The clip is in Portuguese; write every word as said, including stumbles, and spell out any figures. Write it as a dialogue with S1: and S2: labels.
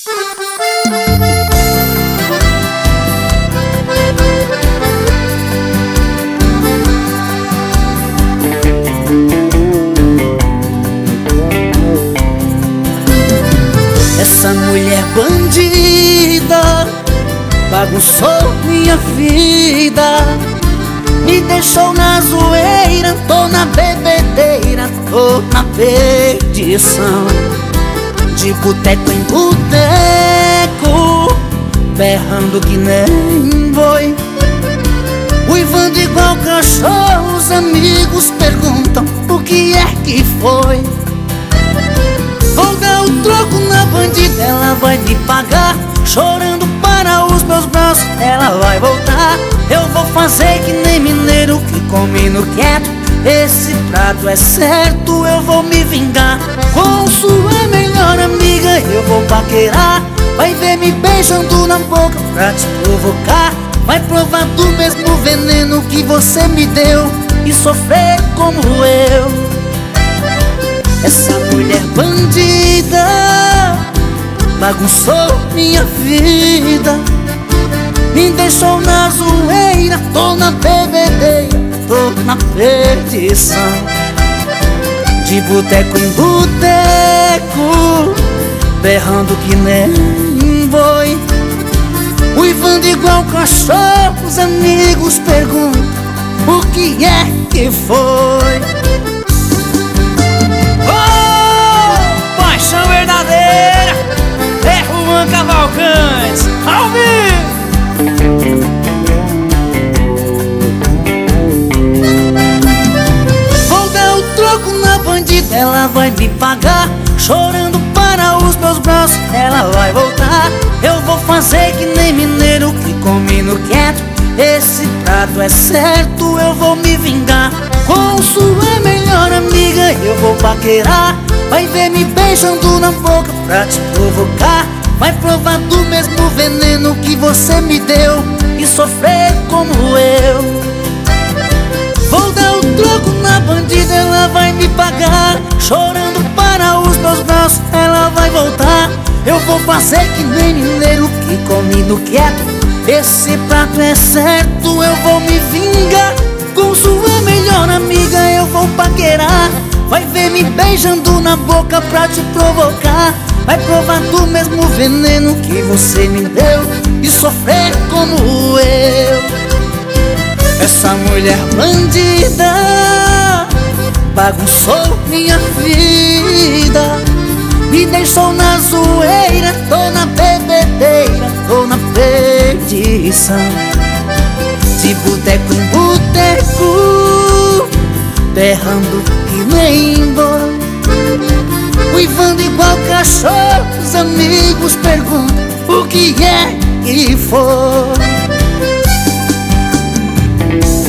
S1: Essa mulher bandida bagunçou minha vida, me deixou na zoeira, tô na bebedeira, tô na perdição. De boteco em boteco, berrando que nem boi, uivando igual cachorro. Os amigos perguntam o que é que foi. Vou dar o troco na bandida, ela vai me pagar. Chorando para os meus braços, ela vai voltar. Eu vou fazer que nem mineiro que come no quieto. Esse prato é certo, eu vou me vingar. Com sua melhor amiga eu vou paquerar. Vai ver me beijando na boca pra te provocar. Vai provar do mesmo veneno que você me deu e sofrer como eu. Essa mulher bandida bagunçou minha vida, me deixou na zoeira, tô na bebedeira, tô na perdição. De boteco em boteco, berrando que nem boi, uivando igual cachorro. Os amigos perguntam o que é que foi.
S2: Paixão verdadeira é Juan Cavalcantes, ao vivo.
S1: Vou dar o troco na bandida, ela vai me pagar. Chorando para os meus braços, ela vai voltar. Eu vou fazer que nem mineiro que come no quieto. Esse prato é certo, eu vou me vingar. Com sua melhor amiga eu vou paquerar. Vai ver me beijando na boca pra te provocar. Vai provar do mesmo veneno que você me deu e sofrer como eu. Vou dar o troco na bandida, ela vai me pagar. Chorando para os meus braços, ela vai voltar. Eu vou fazer que nem mineiro que come no quieto. Esse prato é certo, eu vou me vingar. Com sua melhor amiga eu vou paquerar. Vai ver me beijando na boca pra te provocar. Vai provar do mesmo veneno que você me deu e sofrer como eu. Essa mulher bandida bagunçou minha vida, me deixou na zoeira, tô na bebedeira, tô na perdição. De boteco em boteco, berrando que nem boi, uivando igual cachorro. Os amigos perguntam o que é que foi.